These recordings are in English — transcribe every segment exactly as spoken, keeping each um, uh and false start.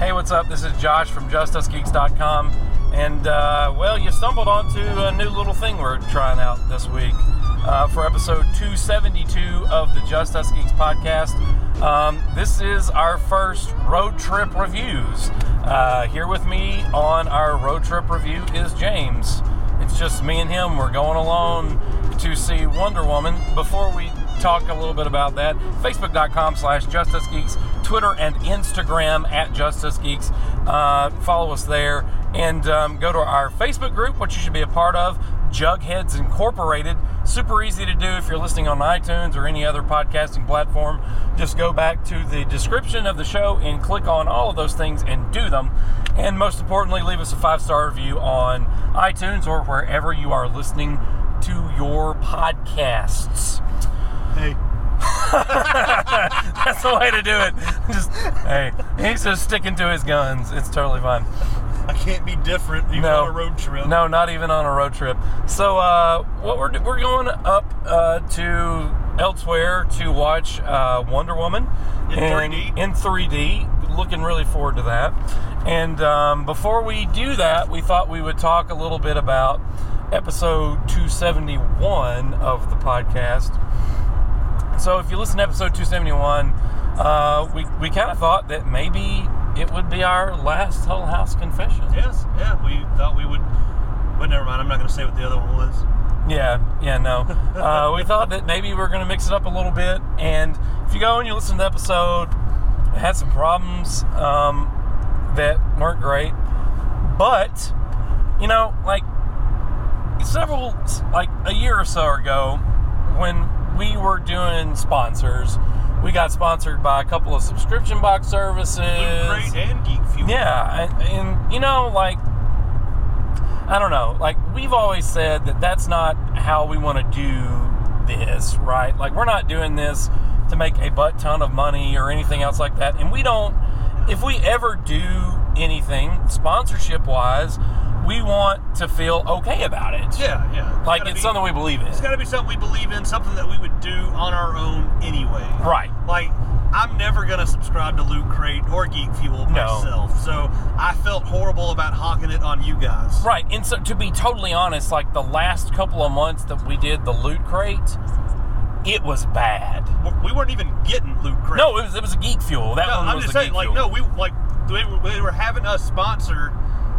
Hey, what's up? This is Josh from just us geeks dot com. And, uh, well, you stumbled onto a new little thing we're trying out this week uh, for episode two seventy-two of the Just Us Geeks podcast. Um, this is our first road trip reviews. Uh, here with me on our road trip review is James. It's just me and him. We're going alone to see Wonder Woman. Before we talk a little bit about that, facebook.com slash JustusGeeks, Twitter and Instagram at JustusGeeks. Uh, follow us there. And um, go to our Facebook group, which you should be a part of, Jugheads Incorporated. Super easy to do if you're listening on iTunes or any other podcasting platform. Just go back to the description of the show and click on all of those things and do them. And most importantly, leave us a five-star review on iTunes or wherever you are listening to your podcasts. Hey. That's the way to do it. Just, hey, he's just sticking to his guns. It's totally fine. I can't be different even no, on a road trip. No, not even on a road trip. So, uh, what we're we're going up uh, to elsewhere to watch uh, Wonder Woman in and, three D. In three D. Looking really forward to that. And um, before we do that, we thought we would talk a little bit about episode two seventy-one of the podcast. So, if you listen to episode two seventy-one, uh, we we kind of thought that maybe it would be our last Huddle House confession. Yes, yeah, we thought we would, but never mind, I'm not going to say what the other one was. Yeah, yeah, no. uh, we thought that maybe we we're going to mix it up a little bit, and if you go and you listen to the episode, it had some problems um, that weren't great, but, you know, like, several, like, a year or so ago, when we were doing sponsors, we got sponsored by a couple of subscription box services. Loot Crate and Geek Fuel. Yeah, and, and, you know, like, I don't know. Like, we've always said that that's not how we want to do this, right? Like, we're not doing this to make a butt ton of money or anything else like that. And we don't, if we ever do anything sponsorship-wise, we want to feel okay about it. Yeah, yeah. Like, it's be, something we believe in. It's got to be something we believe in, something that we would do on our own anyway. Right. Like, I'm never going to subscribe to Loot Crate or Geek Fuel myself, no. So I felt horrible about hawking it on you guys. Right, and so to be totally honest, like, the last couple of months that we did the Loot Crate, it was bad. We weren't even getting Loot Crate. No, it was it was a Geek Fuel. That no, one I'm was just the saying, Geek like, Fuel. no, we, like, they were, they were having us sponsor...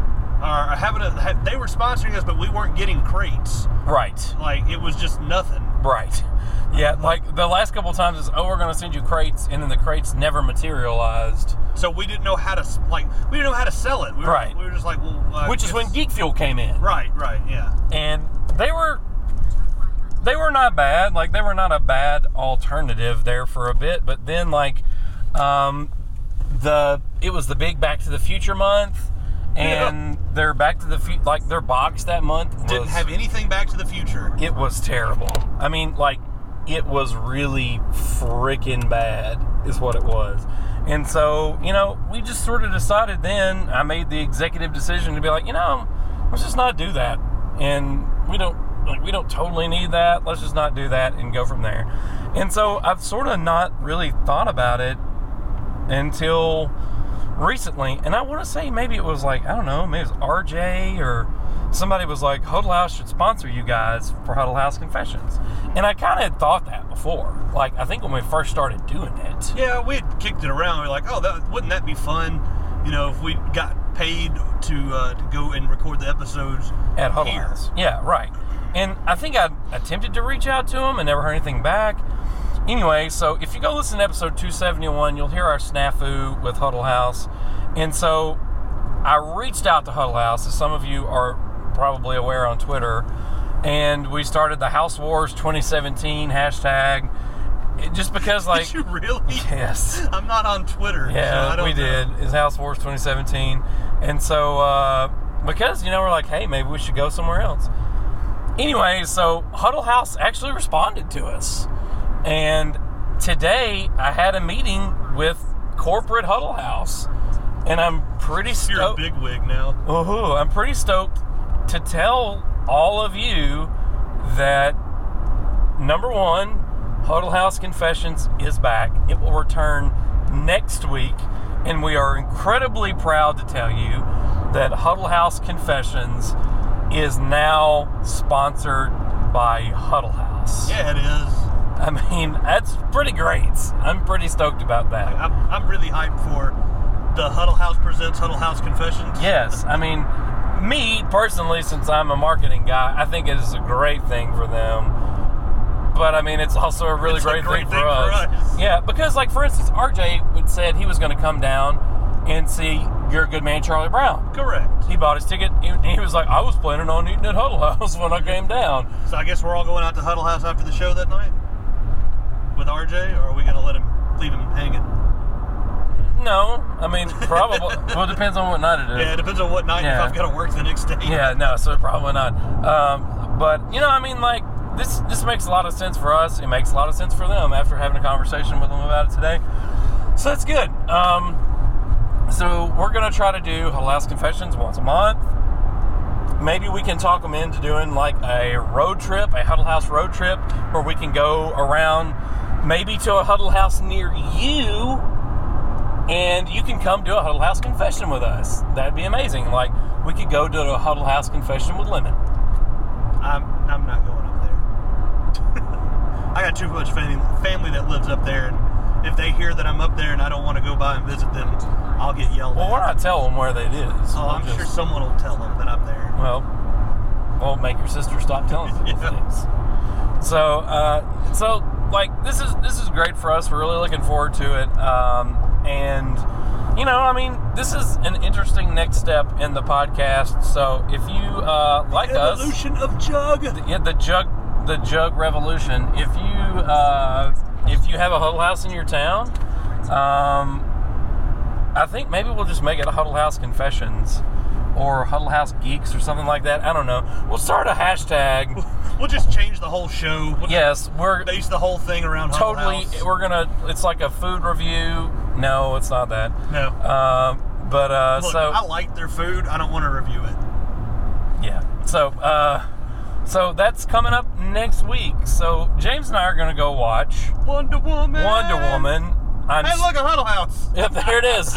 Or having a, they were sponsoring us, but we weren't getting crates. Right. Like, it was just nothing. Right. Yeah, like, the last couple of times is, oh, we're going to send you crates, and then the crates never materialized. So we didn't know how to, like, we didn't know how to sell it. We were, right. We were just like, well... Uh, Which is when Geek Fuel came in. Right, right, yeah. And they were, they were not bad. Like, they were not a bad alternative there for a bit, but then, like, um, the, it was the big Back to the Future month, and yeah. their Back to the Future, like, their box that month was, didn't have anything Back to the Future. It was terrible. I mean, like, it was really freaking bad, is what it was. And so, you know, we just sort of decided then, I made the executive decision to be like, you know, let's just not do that. And we don't, like, we don't totally need that. Let's just not do that and go from there. And so I've sort of not really thought about it until recently, and I want to say maybe it was like, I don't know, maybe it was R J or somebody was like, Huddle House should sponsor you guys for Huddle House Confessions. And I kind of had thought that before. Like, I think when we first started doing it. Yeah, we had kicked it around. We were like, oh, that, wouldn't that be fun? You know, if we got paid to uh, to go and record the episodes at Huddle here. House. Yeah, right. And I think I attempted to reach out to them and never heard anything back. Anyway, so if you go listen to episode two seventy-one, you'll hear our snafu with Huddle House. And so I reached out to Huddle House, as some of you are probably aware on Twitter, and we started the House Wars twenty seventeen hashtag. It, just because, like... Did you really? Yes. I'm not on Twitter. Yeah, so I don't we know. did. It's House Wars twenty seventeen. And so, uh, because, you know, we're like, hey, maybe we should go somewhere else. Anyway, so Huddle House actually responded to us. And today, I had a meeting with corporate Huddle House, and I'm pretty stoked. You're a bigwig now. Ooh, I'm pretty stoked to tell all of you that, number one, Huddle House Confessions is back. It will return next week, and we are incredibly proud to tell you that Huddle House Confessions is now sponsored by Huddle House. Yeah, it is. I mean, that's pretty great. I'm pretty stoked about that. I'm, I'm really hyped for the Huddle House presents Huddle House Confessions. Yes, I mean, me personally, since I'm a marketing guy, I think it is a great thing for them. But I mean, it's also a really it's great, a great thing, thing for, for us. us. Yeah, because like for instance, R J would said he was going to come down and see Your Good Man Charlie Brown. Correct. He bought his ticket, and he was like, I was planning on eating at Huddle House when I came down. So I guess we're all going out to Huddle House after the show that night with R J, or are we going to let him leave him hanging? No, I mean, probably. Well, it depends on what night it is. Yeah, it depends on what night Yeah. if I've got to work the next day. Yeah, no, so probably not. Um, but, you know, I mean, like, this this makes a lot of sense for us. It makes a lot of sense for them after having a conversation with them about it today. So that's good. Um, so we're going to try to do Huddle House Confessions once a month. Maybe we can talk them into doing, like, a road trip, a Huddle House road trip, where we can go around maybe to a Huddle House near you, and you can come do a Huddle House Confession with us. That'd be amazing. Like, we could go do a Huddle House Confession with Lemon. I'm, I'm not going up there. I got too much family, family that lives up there, and if they hear that I'm up there and I don't want to go by and visit them, I'll get yelled Well, at. we're not telling them where that is. Oh, We'll I'm just- sure someone will tell them that I'm there. Well, well, make your sister stop telling you Yeah. things. So, uh, so like this is this is great for us. We're really looking forward to it, um, and you know, I mean, this is an interesting next step in the podcast. So, if you uh, like us, Evolution of Jug. the, yeah, the jug, the jug revolution. If you uh, if you have a Huddle House in your town, um, I think maybe we'll just make it a Huddle House Confessions or Huddle House Geeks or something like that. I don't know. We'll start a hashtag. We'll just change the whole show. We'll Yes, we're base the whole thing around Huddle totally. House. We're gonna. It's like a food review. No, it's not that. No. Uh, but uh, Look, so I like their food. I don't want to review it. yeah. So uh, so that's coming up next week. So James and I are gonna go watch Wonder Woman. Wonder Woman. I'm Hey, look, a Huddle House. Yep, there it is.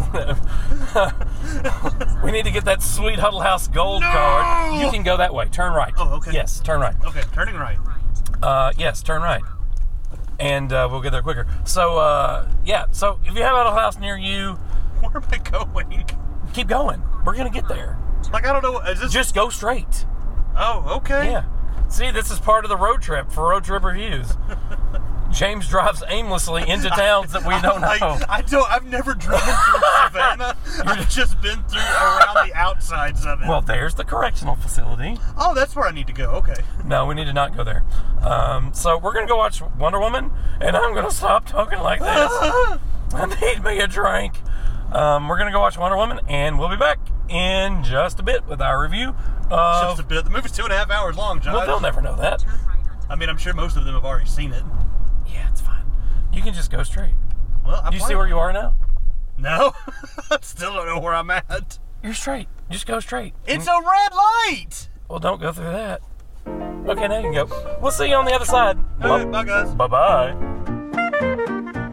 We need to get that sweet Huddle House gold No! card. You can go that way. Turn right. Oh, okay. Yes, turn right. Okay, turning right. Uh, yes, turn right. And uh, we'll get there quicker. So, uh, yeah. So, if you have a Huddle House near you, Where am I going? keep going. We're going to get there. Like, I don't know. Is this Just go straight. Oh, okay. Yeah. See, this is part of the road trip for Road Trip Reviews. James drives aimlessly into towns that we don't Like, know. I don't. I've never driven through Savannah. I've just been through around the outsides of it. Well, there's the correctional facility. oh, that's where I need to go. Okay. No, we need to not go there. Um, so we're going to go watch Wonder Woman, and I'm going to stop talking like this. I need me a drink. Um, we're going to go watch Wonder Woman, and we'll be back in just a bit with our review of... Just a bit. The movie's two and a half hours long, John. Well, they'll never know that. I mean, I'm sure most of them have already seen it. Yeah, it's fine. You can just go straight. Well, I Do you see where you are now? No, I still don't know where I'm at. You're straight. Just go straight. It's a red light. Well, don't go through that. Okay, now you can go. We'll see you on the other side. All right, bye, guys. Bye-bye.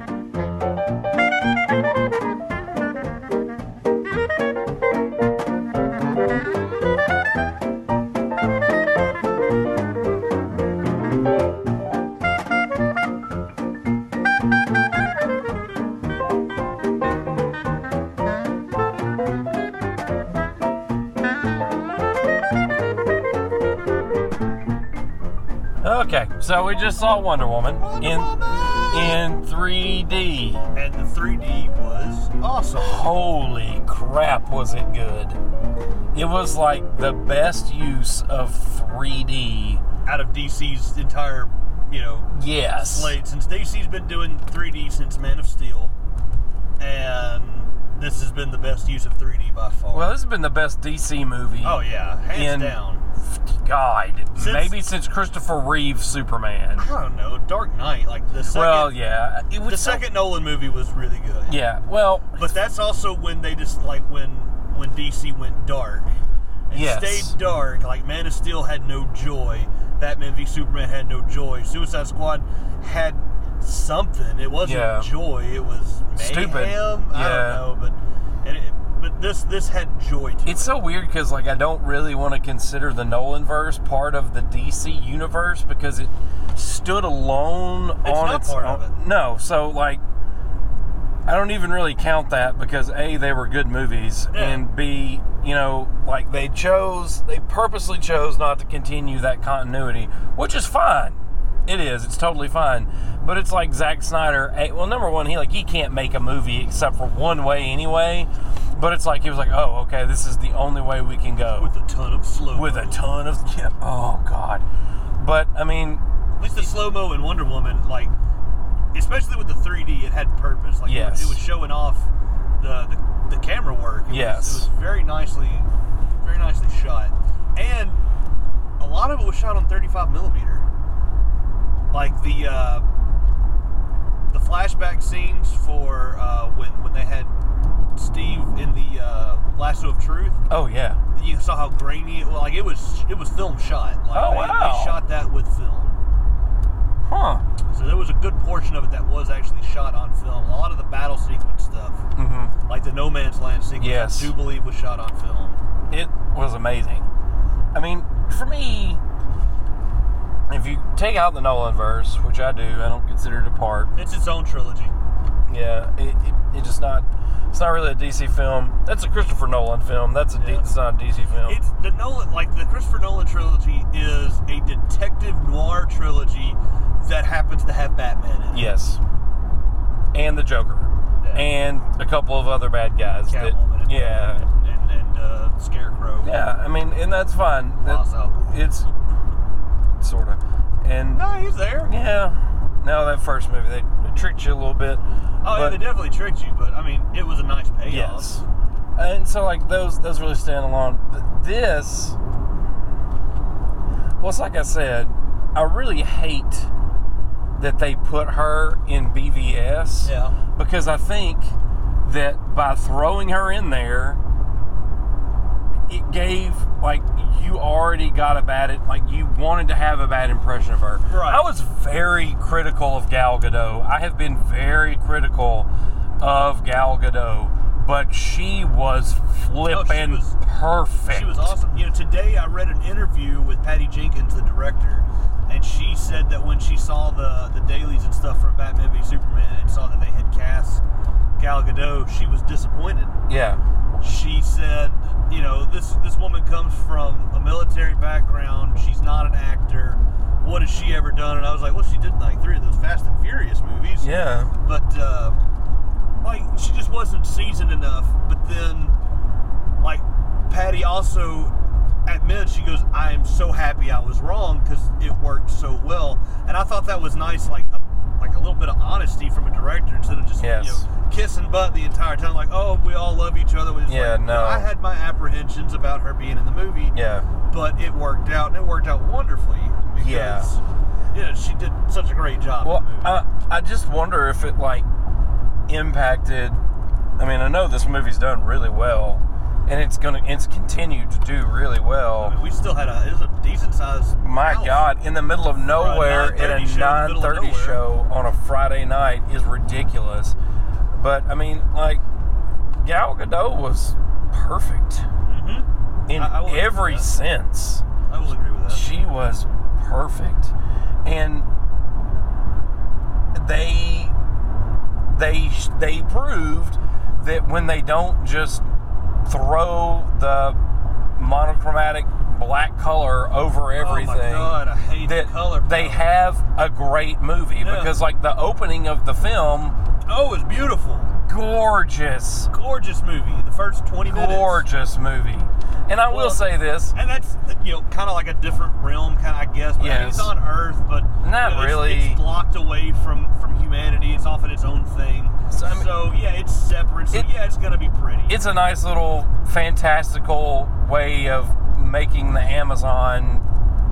Okay, so we just saw Wonder Woman Wonder in Woman! in three D. And the three D was awesome. Holy crap, was it good. It was like the best use of three D. Out of D C's entire, you know, Yes. slate. Since D C's been doing three D since Man of Steel. And this has been the best use of three D by far. Well, this has been the best D C movie. oh, yeah. Hands in- down. God, Since- maybe since Christopher Reeve Superman. I don't know. Dark Knight. Like, the second... Well, yeah. It was The so- second Nolan movie was really good. Yeah, well, But that's also when they just, like, when when D C went dark. And Yes. stayed dark. Like, Man of Steel had no joy. Batman v Superman had no joy. Suicide Squad had something. It wasn't Yeah. joy. It was mayhem. Stupid. I Yeah. don't know, but and it, but this this had joy to It's it. so weird because like I don't really want to consider the Nolanverse part of the D C universe because it stood alone It's on not its part own. of it. No, so like I don't even really count that because A, they were good movies, Yeah. and B, you know, like they chose, they purposely chose not to continue that continuity, which is fine. It is. It's totally fine. But it's like Zack Snyder. eh, Well, number one, he like he can't make a movie except for one way anyway. But it's like he was like, oh, okay, this is the only way we can go With a ton of slow with a ton of yeah, oh god. But I mean, At least the slow mo in Wonder Woman, like especially with the three D, it had purpose. Like it was- Yes. it was showing off the the, the camera work. It Yes. was, it was very nicely, very nicely shot, and a lot of it was shot on thirty-five millimeter. Like the uh, the flashback scenes for uh, when when they had Steve in the uh, Lasso of Truth. oh yeah, You saw how grainy it was. Like it was, it was film shot. Like Oh, they, wow. they shot that with film. huh? So there was a good portion of it that was actually shot on film. A lot of the battle sequence stuff, Mm-hmm. like the No Man's Land sequence, Yes. I do believe was shot on film. It was amazing. I mean, for me, if you take out the Nolanverse, which I do, I don't consider it a part. It's its own trilogy. Yeah, it, it, it just not. It's not really a D C film. That's a Christopher Nolan film. That's a D, Yeah. it's not a D C film. It's the Nolan, like the Christopher Nolan trilogy, is a detective noir trilogy that happens to have Batman in it. Yes, and the Joker, Yeah. and a couple of other bad guys. that- Catwoman. And, yeah, and, and uh, Scarecrow. yeah. I mean, and that's fine. That, Also. it's sort of, and No, he's there. yeah. No, that first movie they, they tricked you a little bit. Oh, yeah, but- they definitely tricked you, but I mean, it was a nice payoff. Yes. And so, like, those those really stand alone. But this, well, it's like I said, I really hate that they put her in B V S. Yeah. Because I think that by throwing her in there, it gave, like, you already got a bad, like, you wanted to have a bad impression of her. Right. I was very critical of Gal Gadot. I have been very critical of Gal Gadot, but she was flipping was- perfect. She was awesome. You know, today I read an interview with Patty Jenkins, the director, and she said that when she saw the, the dailies and stuff from Batman v Superman and saw that they had cast Gal Gadot, she was disappointed. Yeah. She said, you know, this this woman comes from a military background. She's not an actor. What has she ever done? And I was like, well, she did like three of those Fast and Furious movies. Yeah. But, uh, like, she just wasn't seasoned enough. But then, like, Patty also admits, she goes, I am so happy I was wrong because it worked so well. And I thought that was nice, like a, like a little bit of honesty from a director instead of just, Yes. you know, kissing butt the entire time. Like, oh, we all love each other. It's Yeah, like, no. I had my apprehensions about her being in the movie. Yeah. But it worked out, and it worked out wonderfully. Because, Yeah. you know, she did such a great job Well, in the movie. I, I just wonder if it, like, impacted. I mean, I know this movie's done really well, and it's gonna, it's continued to do really I well. mean, we still had a, it was a decent sized My house. God, in the middle of nowhere, at a nine thirty show in the nine middle of thirty nowhere. show on a Friday night is ridiculous. But I mean, like, Gal Gadot was perfect Mm-hmm. in I- I will agree with every that. sense. I will agree with that. She was perfect, and they they they proved that when they don't just throw the monochromatic black color over everything, Oh my God, I hate that the color. they palette. have a great movie. Yeah. Because, like, the opening of the film, Oh, it's beautiful. gorgeous, Gorgeous movie. The first twenty minutes. gorgeous movie. And I will Well, say this. And that's, you know, kind of like a different realm, kind of, I guess. But I mean, Yes. it's on Earth, but Not you know, it's- really. It's, blocked away from from humanity. It's off in its own thing. So, I mean- so yeah, it's separate. So It- yeah, it's gonna be pretty. It's a nice little fantastical way of making the Amazon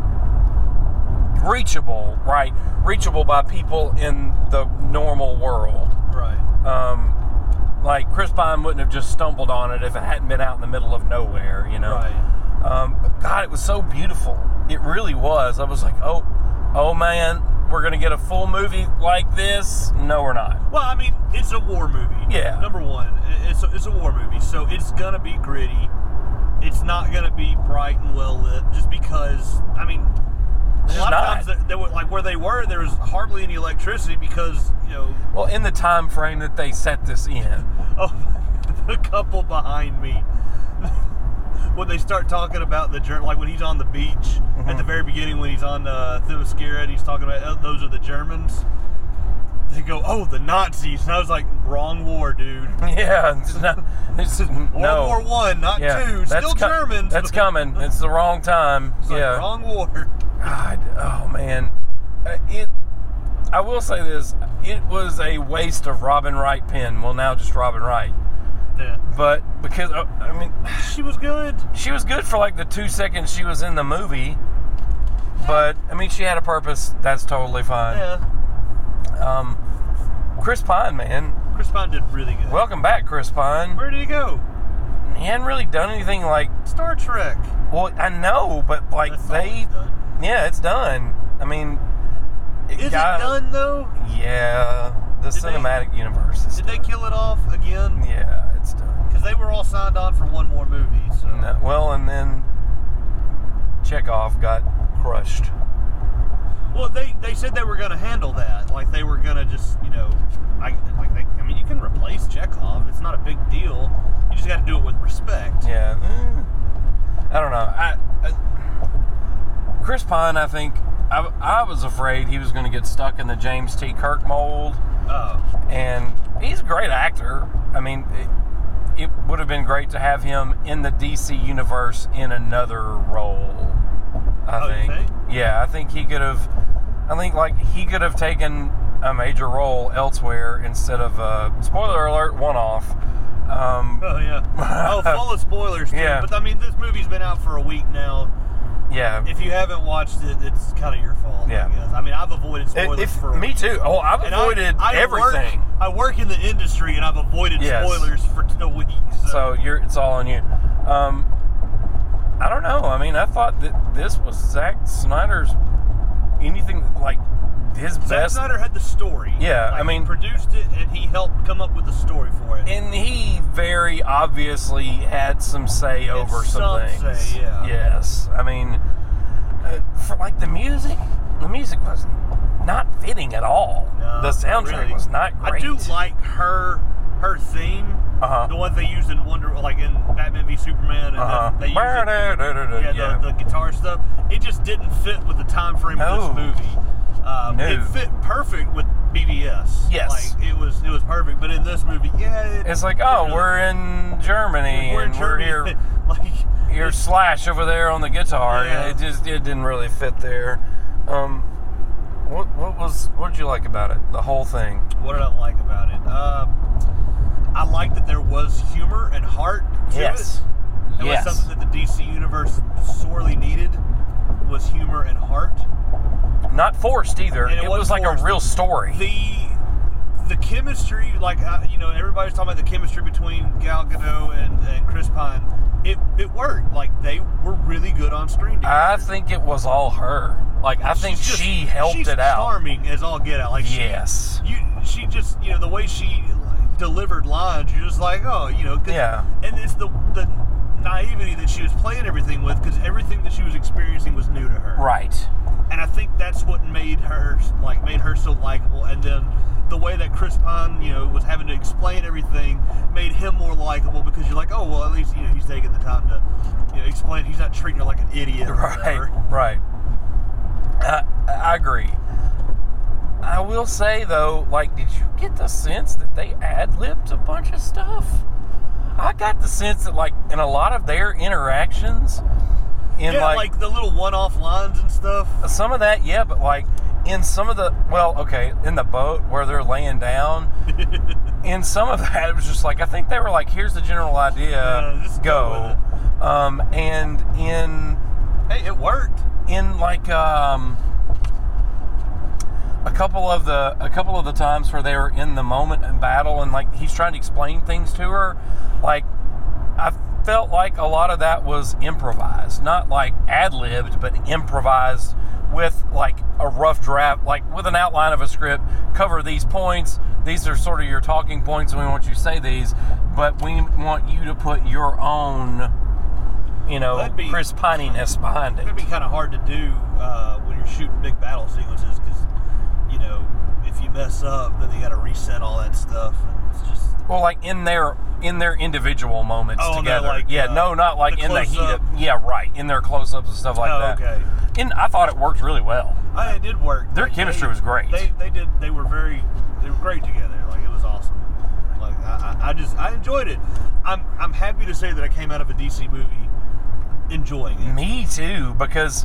reachable, right? Reachable by people in the normal world. right. Um, like, Chris Pine wouldn't have just stumbled on it if it hadn't been out in the middle of nowhere, you know? Right. Um, but God, it was so beautiful. It really was. I was like, oh, oh man, we're going to get a full movie like this. No, we're not. Well, I mean, it's a war movie. Yeah. Number one, it's a, it's a war movie, so it's going to be gritty. It's not going to be bright and well lit, just because, I mean, It's a lot not. of times, they, they were, like where they were, there was hardly any electricity because, you know, Well, in the time frame that they set this in. oh, the couple behind me, when they start talking about the Ger- like when he's on the beach Mm-hmm. at the very beginning, when he's on uh, Themyscira and he's talking about oh, those are the Germans. They go, oh, the Nazis, and I was like, wrong war, dude. Yeah, it's not, it's, World no. War One, not Yeah, two. that's Still co- Germans. That's coming. It's the wrong time. It's like, yeah. wrong war. God, oh man, uh, it. I will say this: it was a waste of Robin Wright pen. Well, now just Robin Wright, Yeah. but because uh, I mean, She was good. she was good for like the two seconds she was in the movie. But I mean, she had a purpose. That's totally fine. Yeah. Um, Chris Pine, man, Chris Pine did really good. welcome back, Chris Pine. Where did he go? He hadn't really done anything like. Star Trek. Well, I know, but like That's all they, he's done. yeah, it's done. I mean, Is got- it done though? Yeah, the Did they- cinematic universe is Did they done. kill it off again? Yeah, it's done. Because they were all signed on for one more movie. So. No, well, and then Chekhov got crushed. Well, they, they said they were going to handle that. Like they were going to just, you know, I, like they, I mean, you can replace Chekhov. It's not a big deal. You just got to do it with respect. Yeah, eh, I don't know. I, I Chris Pine, I think I, I was afraid he was going to get stuck in the James T. Kirk mold, Oh, and he's a great actor. I mean, it, it would have been great to have him in the D C universe in another role. I Oh, you think. think? Yeah, I think he could have. I think like he could have taken a major role elsewhere instead of uh, spoiler alert one off. Um, oh yeah. Oh, full of spoilers too. Yeah. But I mean, this movie's been out for a week now. yeah. If you haven't watched it, it's kind of your fault. Yeah. I guess. I mean, I've avoided If, spoilers if- for a me week. too. Oh, I've And I- avoided I everything. Work, I work in the industry, and I've avoided Yes. spoilers for a week. So, So you're it's all on you. Um, I don't know. I mean, I thought that this was Zack Snyder's anything like his Zack best. Snyder had the story. Yeah, Like, I mean- he produced it, and he helped come up with the story for it. And he very obviously had some say over some, some things. say, yeah. Yes. I mean, uh, for like the music, the music was not fitting at all. No, the soundtrack really. was not great. I do like her her theme, Uh-huh. the one they used in Wonder, like in Batman v Superman, and Uh-huh. then they used it, yeah, Yeah. The, the guitar stuff. It just didn't fit with the time frame of No. this movie. Um, No. It fit perfect with B V S. Yes. like it was it was perfect. But in this movie, yeah, it, It's like, it oh, really- we're in Germany, we're in and Germany. we're here. like Your Slash over there on the guitar. Yeah. It just it didn't really fit there. Um, what what was what did you like about it? The whole thing. what did I like about it? Um, I liked that there was humor and heart to Yes. it. It Yes. was something that the D C universe sorely needed. Was humor and heart. Not forced either. And it It, was wasn't like forced. a real story. The the chemistry, like uh, you know, everybody's talking about the chemistry between Gal Gadot and, and Chris Pine. It it worked. Like they were really good on screen together. I think it was all her. Like I think She's just- she helped she's it out. Charming as all get out. Like she- Yes. you she just you know the way she like, delivered lines. You're just like oh you know 'cause- Yeah. And it's the the naivety that she was playing everything with because everything that she was experiencing was new to her. Right. And I think that's what made her like made her so likable. And then the way that Chris Pine, you know, was having to explain everything made him more likable because you're like, oh well, at least you know he's taking the time to you know explain. He's not treating her like an idiot. Or Right. whatever. Right. I, I agree. I will say though, like, did you get the sense that they ad-libbed a bunch of stuff? I got the sense that, like, in a lot of their interactions, in Yeah, like, like, the little one-off lines and stuff. some of that, yeah, but like in some of the, well, okay, in the boat where they're laying down, in some of that, it was just like, I think they were like, here's the general idea, Yeah, just go go. Um, and in, Hey, it worked. in like, um, a couple of the, a couple of the times where they were in the moment in battle and like he's trying to explain things to her, like, I felt like a lot of that was improvised, not like ad-libbed, but improvised with like a rough draft, like with an outline of a script, cover these points. These are sort of your talking points, and we want you to say these, but we want you to put your own, you know, be, Chris Pininess behind it. It'd be kind of hard to do uh, when you're shooting big battle sequences, because, you know, if you mess up, then you got to reset all that stuff, and it's just... Well, like in their in their individual moments oh, together. Like, yeah, uh, no, not like the in the heat up. of... Yeah, right, in their close-ups and stuff like oh, that. okay. And I thought it worked really well. I, it did work. Their like, chemistry they, was great. They they did. They were very. They were great together. Like, it was awesome. Like, I, I just I enjoyed it. I'm I'm happy to say that I came out of a D C movie enjoying it. Me too, because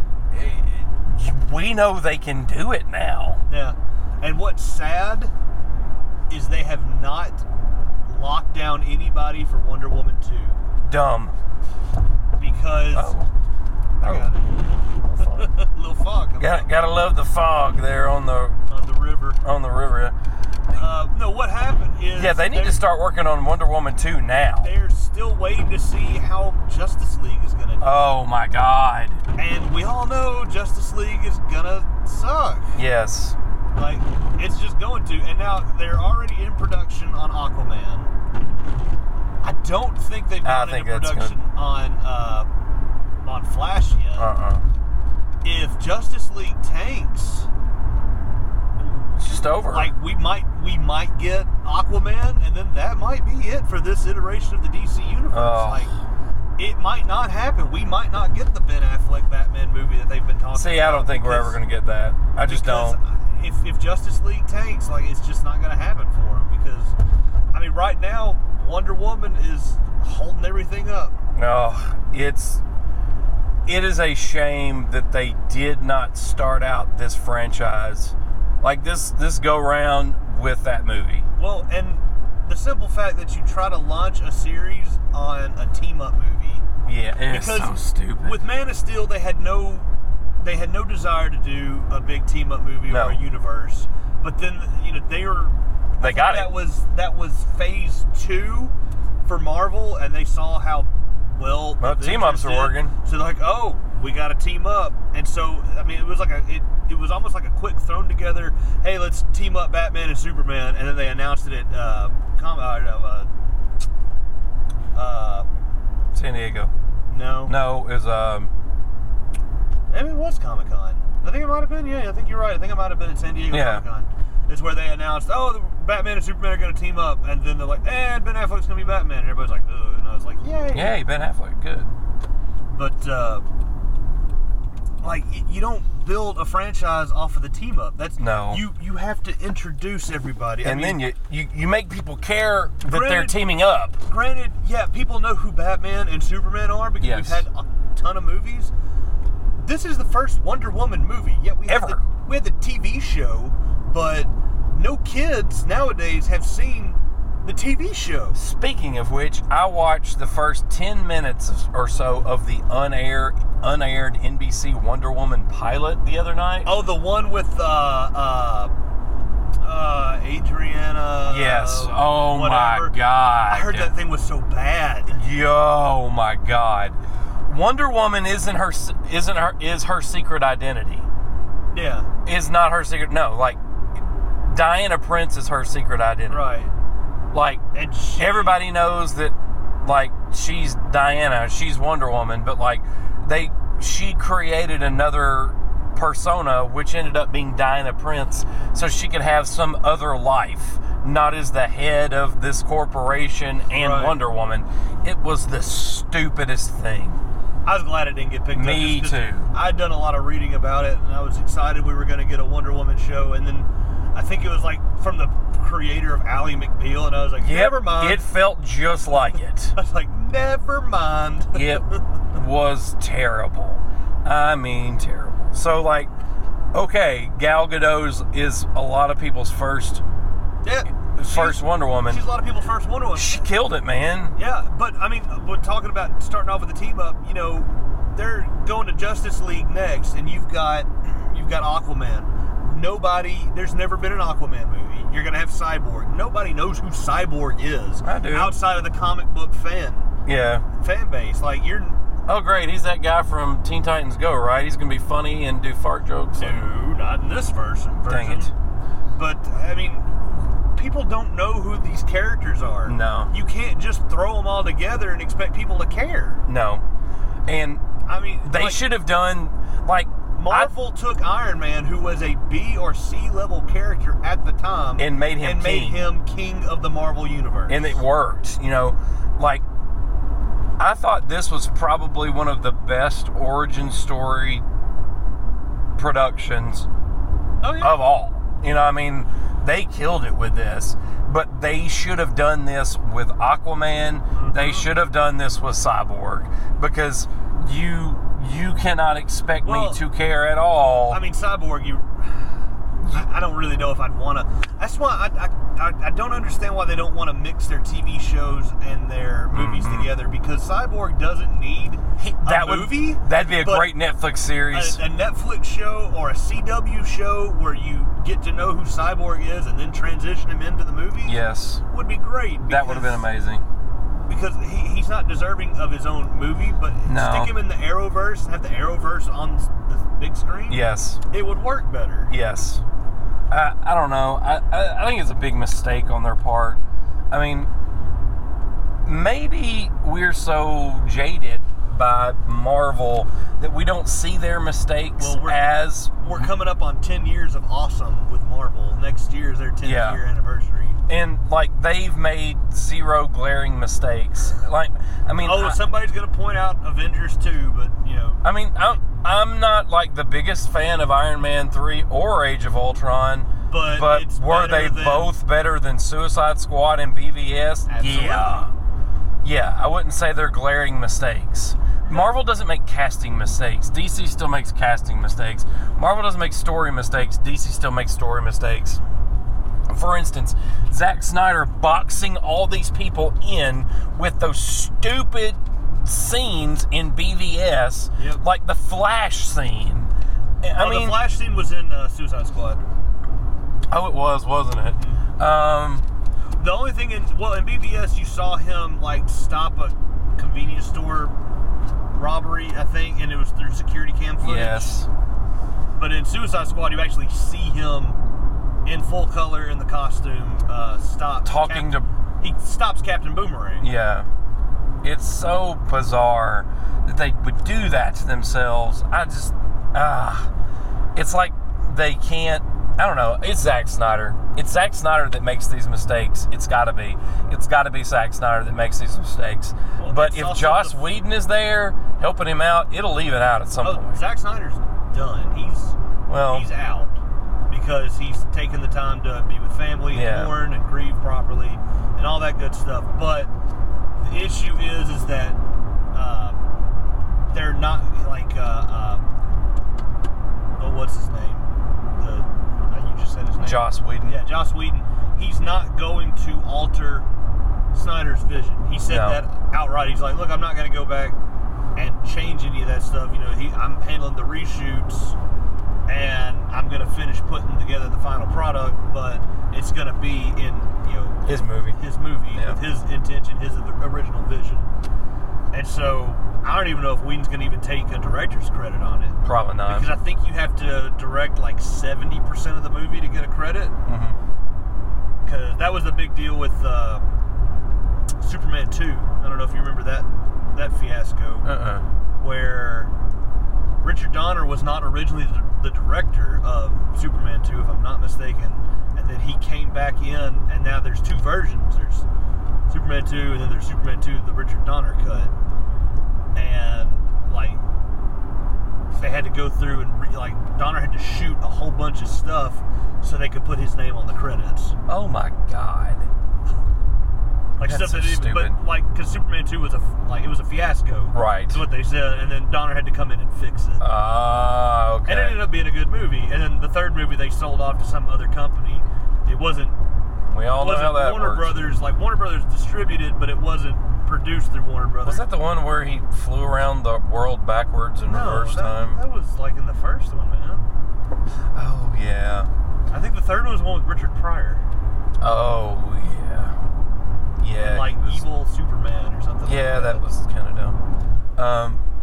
we know they can do it now. Yeah. And what's sad is they have not locked down anybody for Wonder Woman two. Dumb. Because oh. I oh. got it. Little fog. Got gotta love the fog there on the on the river. On the river. Uh, no, what happened is yeah, they need to start working on Wonder Woman two now. They're still waiting to see how Justice League is gonna do. Oh my God! And we all know Justice League is gonna suck. Yes. Like, it's just going to. And now they're already in production on Aquaman. I don't think they've gone I think into production gonna... on uh, on Flash yet. Uh-uh. If Justice League tanks, it's just over. Like, we might we might get Aquaman, and then that might be it for this iteration of the D C universe. Oh. Like, it might not happen. We might not get the Ben Affleck Batman movie that they've been talking See, about. See, I don't think because, we're ever going to get that. I just don't. If, if Justice League tanks, like, it's just not going to happen for them. Because, I mean, right now, Wonder Woman is holding everything up. No, oh, it's... It is a shame that they did not start out this franchise like this this go round with that movie. Well, and the simple fact that you try to launch a series on a team up movie. Yeah, it's so stupid. With Man of Steel, they had no they had no desire to do a big team up movie no. or a universe. But then, you know, they were they got that it. was that was phase two for Marvel, and they saw how well, well team ups are working. So they're like, oh, we got to team up. And so, I mean, it was like a, it, it was almost like a quick thrown together, hey, let's team up Batman and Superman. And then they announced it at, uh, com- uh, uh, San Diego. No. No, it was, um, I mean, it was Comic-Con. I think it might have been, yeah, I think you're right. I think it might have been at San Diego yeah. Comic-Con. It's where they announced, oh, the Batman and Superman are going to team up. And then they're like, and Ben Affleck's going to be Batman. And everybody's like, ugh. And I was like, yay. Yay, Ben Affleck, good. But, uh, like, you don't build a franchise off of the team up. That's no. You you have to introduce everybody. And I mean, then you, you, you make people care that granted, they're teaming up. Granted, yeah, people know who Batman and Superman are because yes. we've had a ton of movies. This is the first Wonder Woman movie. Yeah, we Ever. had the, we had the T V show, but no kids nowadays have seen the T V show. Speaking of which, I watched the first ten minutes or so of the unaired, unaired N B C Wonder Woman pilot the other night. Oh, the one with uh, uh, uh, Adriana. Yes. Oh whatever. my God. I heard that thing was so bad. Yo, oh my God. Wonder Woman isn't her isn't her is her secret identity. Yeah. Is not her secret. No, like Diana Prince is her secret identity. Right. Like, and she, everybody knows that, like, she's Diana, she's Wonder Woman, but, like, they, she created another persona, which ended up being Diana Prince, so she could have some other life, not as the head of this corporation and right. Wonder Woman. It was the stupidest thing. I was glad it didn't get picked up. Me too. I'd done a lot of reading about it, and I was excited we were going to get a Wonder Woman show, and then I think it was like from the creator of Ally McBeal, and I was like, yep, never mind. It felt just like it. I was like, never mind. It was terrible. I mean, terrible. So, like, okay, Gal Gadot's is a lot of people's first, yeah, first Wonder Woman. She's a lot of people's first Wonder Woman. She killed it, man. Yeah, but I mean, we're talking about starting off with the team up. You know, they're going to Justice League next, and you've got you've got Aquaman. Nobody, there's never been an Aquaman movie. You're going to have Cyborg. Nobody knows who Cyborg is. I do. Outside of the comic book fan. Yeah. Fan base. Like, you're, Oh, great. He's that guy from Teen Titans Go, right? He's going to be funny and do fart jokes. No, And... not in this version. Dang it. But, I mean, people don't know who these characters are. No. You can't just throw them all together and expect people to care. No. And I mean, they like, should have done, like... Marvel I, took Iron Man, who was a B or C level character at the time, and made him and king. made him king of the Marvel universe. And it worked. You know, like, I thought this was probably one of the best origin story productions oh, yeah. of all. You know, I mean, they killed it with this. But they should have done this with Aquaman. Mm-hmm. They should have done this with Cyborg. Because you you cannot expect well, me to care at all. I mean, Cyborg, you... I, I don't really know if I'd want to... That's why I, I, I don't understand why they don't want to mix their T V shows and their movies mm-hmm. together, because Cyborg doesn't need a that movie. Would, that'd be a great Netflix series. A, a Netflix show or a C W show where you get to know who Cyborg is and then transition him into the movie. Yes. Would be great. That would have been amazing. Because he, he's not deserving of his own movie, but no. stick him in the Arrowverse, have the Arrowverse on the big screen. Yes. It would work better. Yes. I, I don't know. I, I, I think it's a big mistake on their part. I mean, maybe we're so jaded by Marvel that we don't see their mistakes well, we're, as... We're coming up on ten years of awesome with Marvel. Next year is their tenth yeah. year anniversary. And, like, they've made zero glaring mistakes. Like, I mean... Oh, I, somebody's going to point out Avengers two, but, you know... I mean, I'm, I'm not, like, the biggest fan of Iron Man three or Age of Ultron, but, but it's were they than, both better than Suicide Squad and B V S? Absolutely. Yeah. Yeah, I wouldn't say they're glaring mistakes. Marvel doesn't make casting mistakes. D C still makes casting mistakes. Marvel doesn't make story mistakes. D C still makes story mistakes. For instance, Zack Snyder boxing all these people in with those stupid scenes in B V S, yep. like the Flash scene. I oh, mean, the Flash scene was in uh, Suicide Squad. Oh, it was, wasn't it? Um, the only thing in well in B V S you saw him like stop a convenience store robbery, I think, and it was through security cam footage. Yes. But in Suicide Squad, you actually see him in full color in the costume, uh, stop talking Cap- to. He stops Captain Boomerang. Yeah. It's so bizarre that they would do that to themselves. I just, ah, uh, it's like they can't. I don't know. It's Zack Snyder. It's Zack Snyder that makes these mistakes. It's got to be. It's got to be Zack Snyder that makes these mistakes. Well, but if Joss the... Whedon is there helping him out, it'll even out at some oh, point. Zack Snyder's done. He's well, he's out because he's taken the time to be with family and yeah. mourn and grieve properly and all that good stuff. But the issue is, is that uh, they're not like uh, uh, oh, what's his name? Said his name. Joss Whedon. Yeah, Joss Whedon. He's not going to alter Snyder's vision. He said no. that outright. He's like, look, I'm not going to go back and change any of that stuff. You know, he, I'm handling the reshoots, and I'm going to finish putting together the final product, but it's going to be in, you know, his movie. His movie yeah. with his intention, his original vision. And so I don't even know if Whedon's going to even take a director's credit on it. Probably not. Because I think you have to direct like seventy percent of the movie to get a credit. Mm-hmm. Because that was the big deal with uh, Superman two. I don't know if you remember that that fiasco. Uh-uh. Where Richard Donner was not originally the, the director of Superman two, if I'm not mistaken. And then he came back in, and now there's two versions. There's Superman two, and then there's Superman two, the Richard Donner cut. And, like, they had to go through and, re- like, Donner had to shoot a whole bunch of stuff so they could put his name on the credits. Oh, my God. Like, That's stuff so that, stupid. But, like, because Superman two was a, like, it was a fiasco. Right. Is what they said. And then Donner had to come in and fix it. Ah, uh, okay. And it ended up being a good movie. And then the third movie they sold off to some other company. It wasn't... We all know how that Warner works. Brothers, like Warner Brothers distributed, but it wasn't produced through Warner Brothers. Was that the one where he flew around the world backwards in no, reverse that, time? that was like in the first one, man. Oh, yeah. I think the third one was the one with Richard Pryor. Oh, yeah. Yeah. And like was, evil Superman or something Yeah, like that. that was kind of dumb. Um,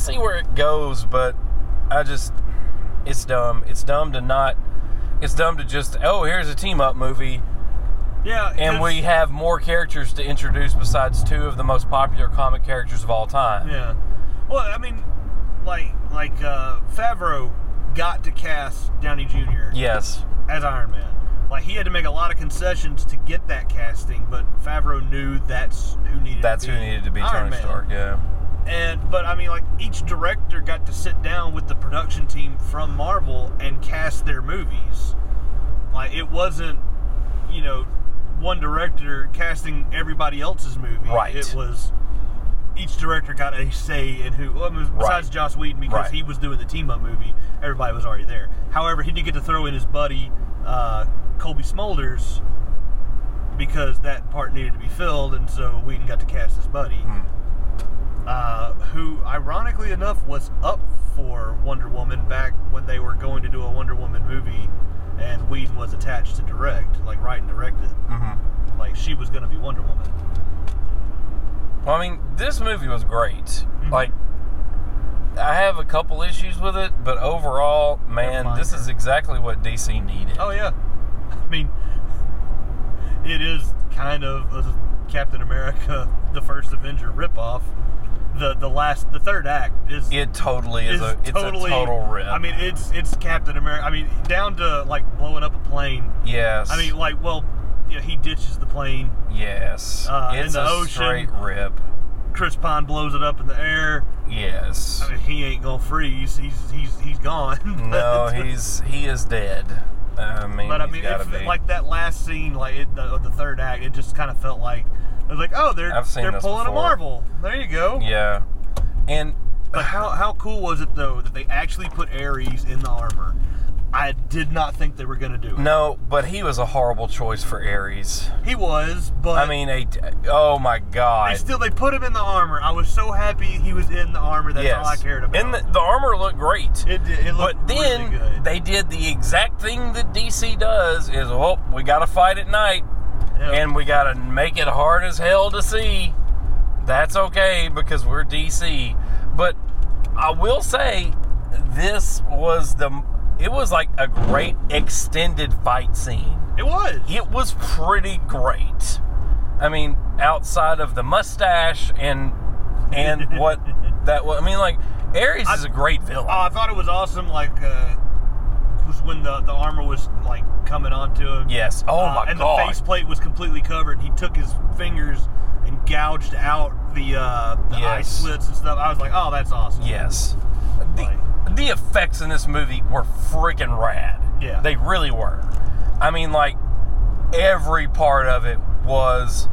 see where it goes, but I just, it's dumb. It's dumb to not, it's dumb to just, oh, here's a team-up movie. Yeah. And we have more characters to introduce besides two of the most popular comic characters of all time. Yeah. Well, I mean, like, like uh, Favreau got to cast Downey Junior Yes. as Iron Man. Like, he had to make a lot of concessions to get that casting, but Favreau knew that's who needed That's to be who needed to be Iron Tony Man. Stark, yeah. And but I mean, like, each director got to sit down with the production team from Marvel and cast their movies. Like, it wasn't, you know, one director casting everybody else's movie. Right. It was each director got a say in who. Well, besides Right. Joss Whedon, because Right. he was doing the team up movie, everybody was already there. However, he did get to throw in his buddy uh, Colby Smulders because that part needed to be filled, and so Whedon got to cast his buddy. Mm. Uh, who, ironically enough, was up for Wonder Woman back when they were going to do a Wonder Woman movie, and Whedon was attached to direct, like write and direct it. Mm-hmm. Like, she was going to be Wonder Woman. Well, I mean, this movie was great. Mm-hmm. Like, I have a couple issues with it, but overall, man, this is exactly what D C needed. Oh, yeah. I mean, it is kind of a Captain America, the first Avenger ripoff. The the last, the third act is... It totally is, is a, it's totally, a total rip. I mean, it's it's Captain America. I mean, down to, like, blowing up a plane. yes. I mean, like, well, you know, he ditches the plane. yes. uh, in it's the a ocean. straight rip. Chris Pine blows it up in the air. Yes. I mean, he ain't gonna freeze. He's he's he's gone. no, he's he is dead. I mean, But I he's mean, gotta if, be. like that last scene, like it, the, the third act, it just kind of felt like I was like, oh, they're I've seen they're this pulling before. a Marvel. There you go. yeah. And But how how cool was it though that they actually put Ares in the armor? I did not think they were gonna do it. no, but he was a horrible choice for Ares. He was, but I mean, a, oh my they God. still they put him in the armor. I was so happy he was in the armor. That's yes. all I cared about. And the, the armor looked great. it did- it looked But then really good. they did the exact thing that D C does is, well, we got to fight at night, Yeah. and we got to make it hard as hell to see. That's okay, because we're D C. But I will say, this was the, it was like a great extended fight scene. It was. It was pretty great. I mean, outside of the mustache and and what that was, I mean, like, Ares is a great villain. Oh, I thought it was awesome. Like, uh, was when the, the armor was like coming onto him. Yes. Oh Uh, my and God. the faceplate was completely covered. He took his fingers and gouged out the uh, the eye Yes. slits and stuff. I was like, oh, that's awesome. Yes. The, Like- the effects in this movie were freaking rad. Yeah. They really were. I mean, like, every part of it was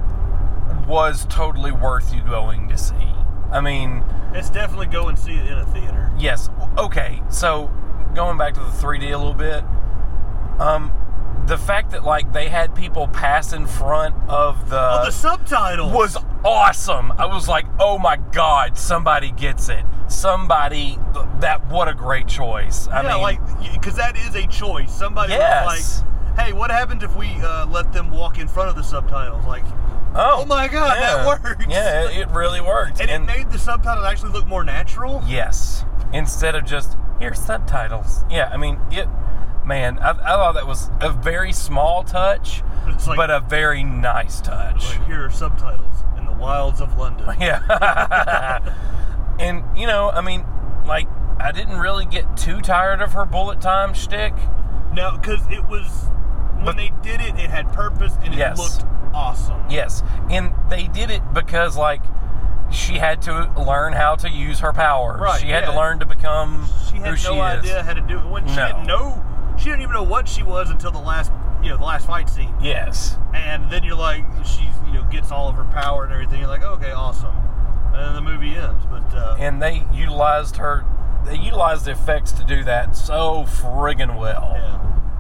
was totally worth you going to see. I mean, It's definitely go and see it in a theater. yes. Okay, so going back to the three D a little bit, um, the fact that, like, they had people pass in front of the... Oh, the subtitles was awesome. I was like, oh my God, somebody gets it. Somebody, that, what a great choice. I yeah, mean, like because that is a choice. Somebody Yes. was like, "Hey, what happens if we uh, let them walk in front of the subtitles?" Like, oh, oh my God, that yeah. works. Yeah, it, it really worked. and, it made the subtitles actually look more natural. yes, instead of just, here's subtitles. Yeah, I mean, it, man, I, I thought that was a very small touch, It's like, but a very nice touch. like here are subtitles in the wilds of London. Yeah. And, you know, I mean, like, I didn't really get too tired of her bullet time shtick. No, because it was when But- they did it, it had purpose and it Yes. looked awesome. Yes. And they did it because, like, she had to learn how to use her powers. Right, She had yeah. to learn to become She had who no she idea is. how to do it. When she No. didn't know, she didn't even know what she was until the last, you know, the last fight scene. Yes. And then you're like, she's, you know, gets all of her power and everything. You're like, okay, awesome. And then the movie ends. But uh, And they utilized her, they utilized the effects to do that so friggin' well. yeah.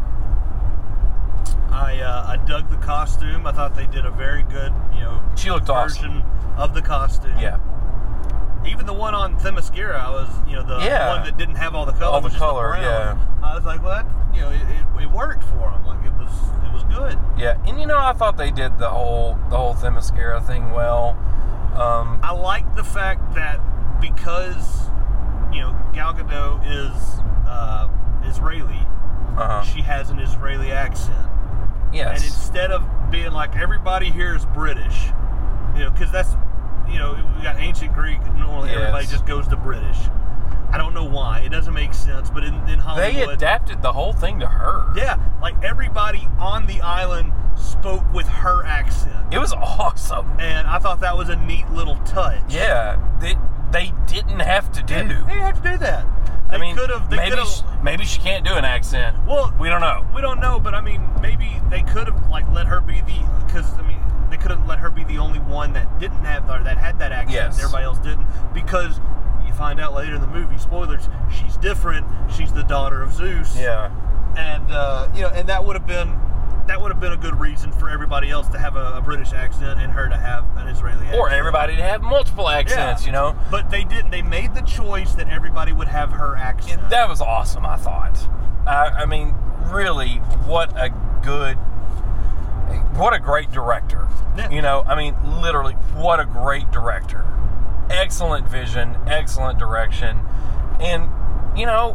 I uh, I dug the costume. I thought they did a very good, you know, She looked version of the costume. Yeah. Even the one on Themyscira, I was, you know, the Yeah. one that didn't have all the color, All the was just color, brown. yeah. I was like, well, that, you know, it, it, it worked for them. Like it was, it was good. Yeah. And, you know, I thought they did the whole, the whole Themyscira thing well. Um, I like the fact that because, you know, Gal Gadot is uh, Israeli, Uh-huh. she has an Israeli accent. Yes. And instead of being like, everybody here is British, you know, because that's, you know, we got ancient Greek, normally Yes. everybody just goes to British. I don't know why. It doesn't make sense, but in, in Hollywood... They adapted the whole thing to her. Yeah, like everybody on the island spoke with her accent. It was awesome. And I thought that was a neat little touch. Yeah. They, they didn't have to do. They didn't have to do that. They I mean, could have... maybe, she, maybe she can't do an accent. Well, we don't know. We don't know, but I mean, maybe they could have like let her be the... Because, I mean, they could have let her be the only one that didn't have... Or that had that accent. Yes. And everybody else didn't. Because... find out later in the movie, spoilers, she's different. She's the daughter of Zeus. Yeah. And uh, you know, and that would have been that would have been a good reason for everybody else to have a, a British accent and her to have an Israeli accent. Or everybody to have multiple accents, yeah. you know. But they didn't. They made the choice that everybody would have her accent. It, that was awesome, I thought. I, I mean, really, what a good, what a great director. Yeah. You know, I mean, literally, what a great director. Excellent vision, excellent direction. And, you know,